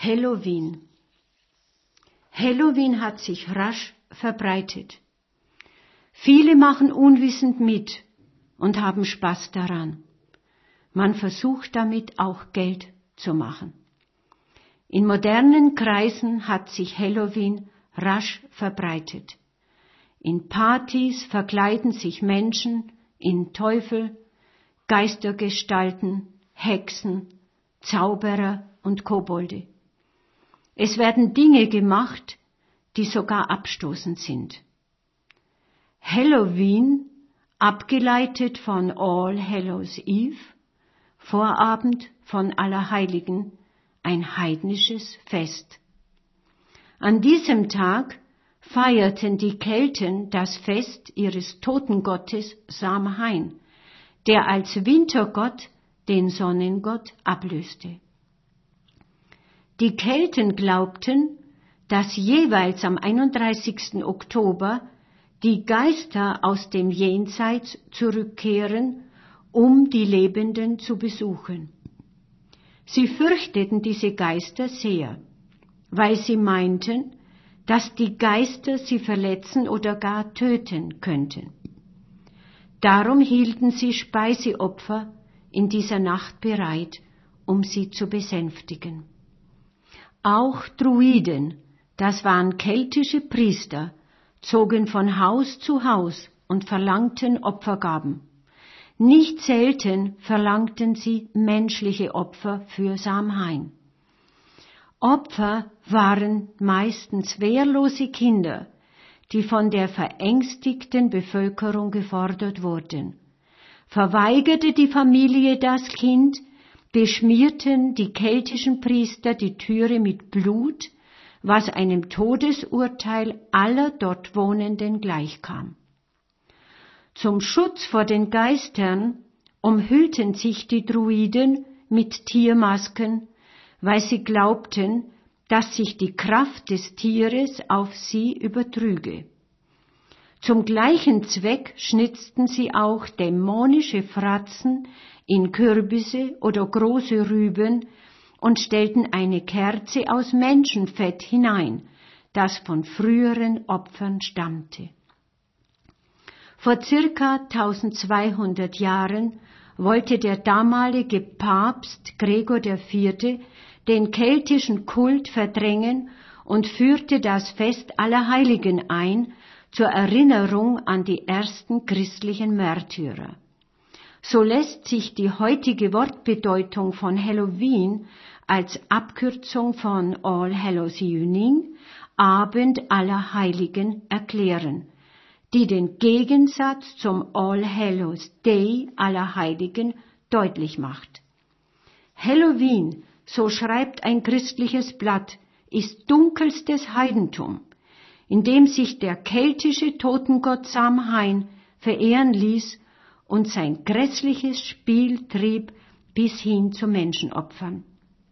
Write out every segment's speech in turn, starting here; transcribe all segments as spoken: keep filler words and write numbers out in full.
Halloween. Halloween hat sich rasch verbreitet. Viele machen unwissend mit und haben Spaß daran. Man versucht damit auch Geld zu machen. In modernen Kreisen hat sich Halloween rasch verbreitet. In Partys verkleiden sich Menschen in Teufel, Geistergestalten, Hexen, Zauberer und Kobolde. Es werden Dinge gemacht, die sogar abstoßend sind. Halloween, abgeleitet von All Hallows Eve, Vorabend von Allerheiligen, ein heidnisches Fest. An diesem Tag feierten die Kelten das Fest ihres Totengottes Samhain, der als Wintergott den Sonnengott ablöste. Die Kelten glaubten, dass jeweils am einunddreißigsten Oktober die Geister aus dem Jenseits zurückkehren, um die Lebenden zu besuchen. Sie fürchteten diese Geister sehr, weil sie meinten, dass die Geister sie verletzen oder gar töten könnten. Darum hielten sie Speiseopfer in dieser Nacht bereit, um sie zu besänftigen. Auch Druiden, das waren keltische Priester, zogen von Haus zu Haus und verlangten Opfergaben. Nicht selten verlangten sie menschliche Opfer für Samhain. Opfer waren meistens wehrlose Kinder, die von der verängstigten Bevölkerung gefordert wurden. Verweigerte die Familie das Kind, beschmierten die keltischen Priester die Türe mit Blut, was einem Todesurteil aller dort Wohnenden gleichkam. Zum Schutz vor den Geistern umhüllten sich die Druiden mit Tiermasken, weil sie glaubten, dass sich die Kraft des Tieres auf sie übertrüge. Zum gleichen Zweck schnitzten sie auch dämonische Fratzen in Kürbisse oder große Rüben und stellten eine Kerze aus Menschenfett hinein, das von früheren Opfern stammte. Vor circa eintausendzweihundert Jahren wollte der damalige Papst Gregor der Vierte den keltischen Kult verdrängen und führte das Fest Allerheiligen ein, zur Erinnerung an die ersten christlichen Märtyrer. So lässt sich die heutige Wortbedeutung von Halloween als Abkürzung von All Hallows Evening, Abend aller Heiligen, erklären, die den Gegensatz zum All Hallows Day aller Heiligen deutlich macht. Halloween, so schreibt ein christliches Blatt, ist dunkelstes Heidentum, in dem sich der keltische Totengott Samhain verehren ließ und sein grässliches Spiel trieb bis hin zu Menschenopfern.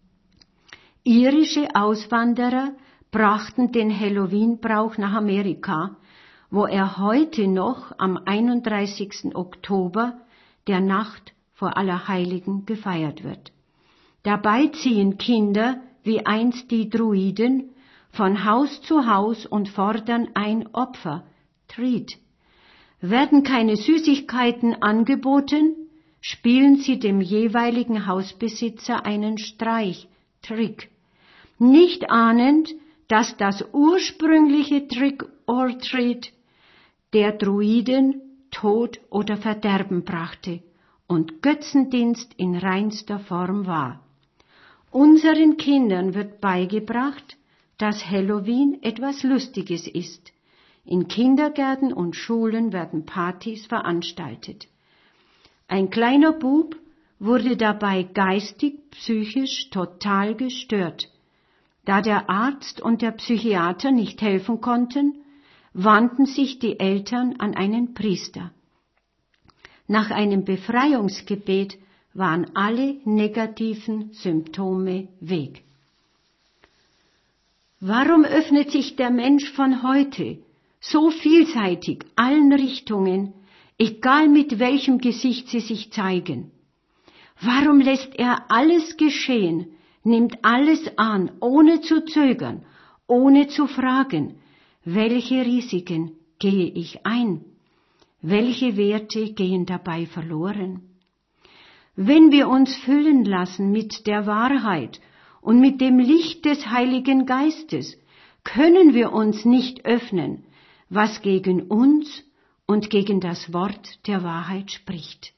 Irische Auswanderer brachten den Halloween-Brauch nach Amerika, wo er heute noch am einunddreißigsten Oktober, der Nacht vor Allerheiligen, gefeiert wird. Dabei ziehen Kinder, wie einst die Druiden, von Haus zu Haus und fordern ein Opfer, Treat. Werden keine Süßigkeiten angeboten, spielen sie dem jeweiligen Hausbesitzer einen Streich, Trick, nicht ahnend, dass das ursprüngliche Trick or Treat der Druiden Tod oder Verderben brachte und Götzendienst in reinster Form war. Unseren Kindern wird beigebracht, dass Halloween etwas Lustiges ist. In Kindergärten und Schulen werden Partys veranstaltet. Ein kleiner Bub wurde dabei geistig, psychisch total gestört. Da der Arzt und der Psychiater nicht helfen konnten, wandten sich die Eltern an einen Priester. Nach einem Befreiungsgebet waren alle negativen Symptome weg. Warum öffnet sich der Mensch von heute so vielseitig allen Richtungen, egal mit welchem Gesicht sie sich zeigen? Warum lässt er alles geschehen, nimmt alles an, ohne zu zögern, ohne zu fragen, welche Risiken gehe ich ein, welche Werte gehen dabei verloren. Wenn wir uns füllen lassen mit der Wahrheit und mit dem Licht des Heiligen Geistes, können wir uns nicht öffnen, was gegen uns und gegen das Wort der Wahrheit spricht.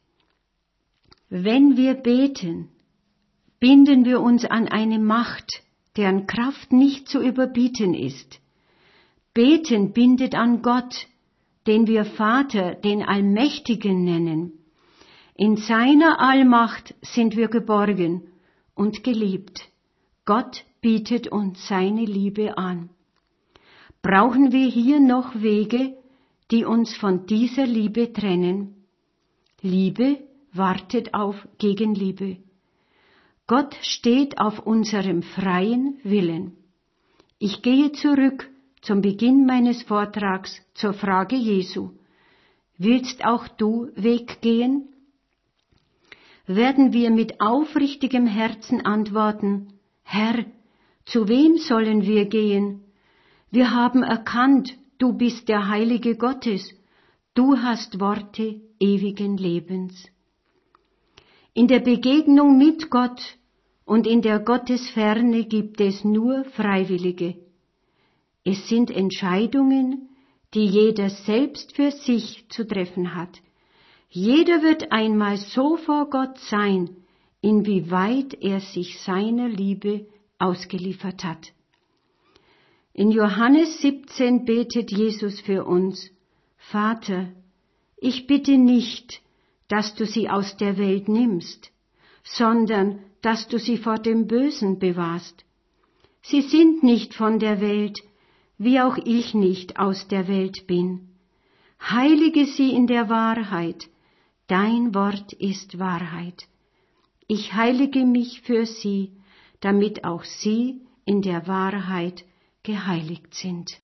Wenn wir beten, binden wir uns an eine Macht, deren Kraft nicht zu überbieten ist. Beten bindet an Gott, den wir Vater, den Allmächtigen nennen. In seiner Allmacht sind wir geborgen und geliebt. Gott bietet uns seine Liebe an. Brauchen wir hier noch Wege, die uns von dieser Liebe trennen? Liebe wartet auf Gegenliebe. Gott steht auf unserem freien Willen. Ich gehe zurück zum Beginn meines Vortrags zur Frage Jesu. Willst auch du weggehen? Werden wir mit aufrichtigem Herzen antworten, Herr, zu wem sollen wir gehen? Wir haben erkannt, du bist der Heilige Gottes, du hast Worte ewigen Lebens. In der Begegnung mit Gott und in der Gottesferne gibt es nur Freiwillige. Es sind Entscheidungen, die jeder selbst für sich zu treffen hat. Jeder wird einmal so vor Gott sein, inwieweit er sich seiner Liebe ausgeliefert hat. In Johannes siebzehn betet Jesus für uns, Vater, ich bitte nicht, dass du sie aus der Welt nimmst, sondern dass du sie vor dem Bösen bewahrst. Sie sind nicht von der Welt, wie auch ich nicht aus der Welt bin. Heilige sie in der Wahrheit, dein Wort ist Wahrheit. Ich heilige mich für sie, damit auch sie in der Wahrheit geheiligt sind.